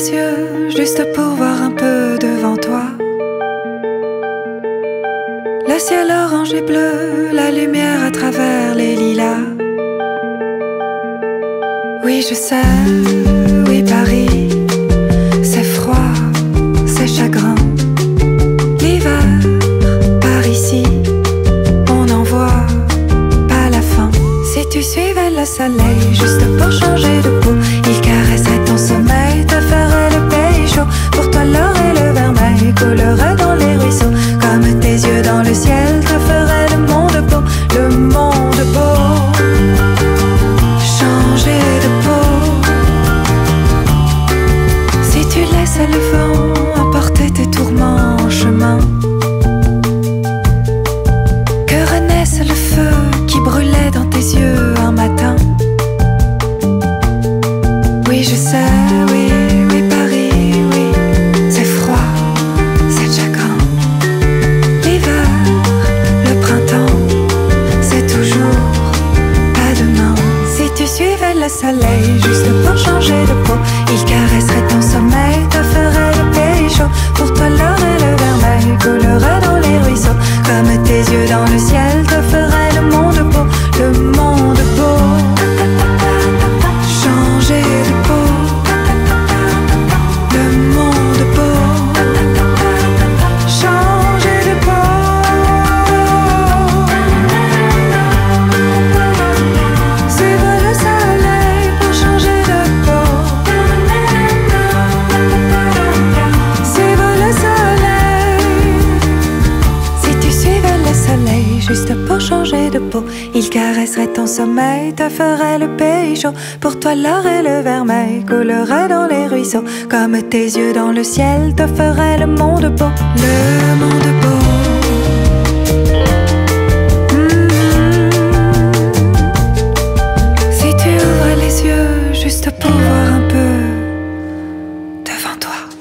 les yeux juste pour voir un peu devant toi. Le ciel orange et bleu, la lumière à travers les lilas. Oui, je sais, oui, Paris, c'est froid, c'est chagrin. L'hiver, par ici, on n'en voit pas la fin. Si tu suivais le soleil juste pour changer de peau, il caresserait ton sommeil, te ferait le pays chaud. Pour toi l'or et le vermeil coulerait dans les ruisseaux. Comme tes yeux dans le ciel te ferait le monde beau, le monde beau. Changer de peau. Si tu laisses le vent emporter tes tourments en chemin, que renaisse le feu qui brûlait dans tes yeux un matin. Oui, je sais, oui, oui, Paris, oui, c'est froid, c'est chagrin. L'hiver, le printemps, c'est toujours pas demain. Si tu suivais le soleil juste pour changer de peau, il caresserait ton sommeil, te ferait le pays chaud. Pour toi l'or et le vermeil coulerait dans les ruisseaux. Comme tes yeux dans le ciel te ferait le monde beau, le monde beau. Changer de peau, le monde beau. Changer de peau. Suivre le soleil pour changer de peau. Suivre le soleil. Si tu suivais le soleil juste pour changer de peau, il caresserait ton sommeil, te ferait le pays chaud. Pour toi l'or et le vermeil coulerait dans les ruisseaux. Comme tes yeux dans le ciel te ferait le monde beau, le monde beau. Si tu ouvres les yeux juste pour voir un peu devant toi.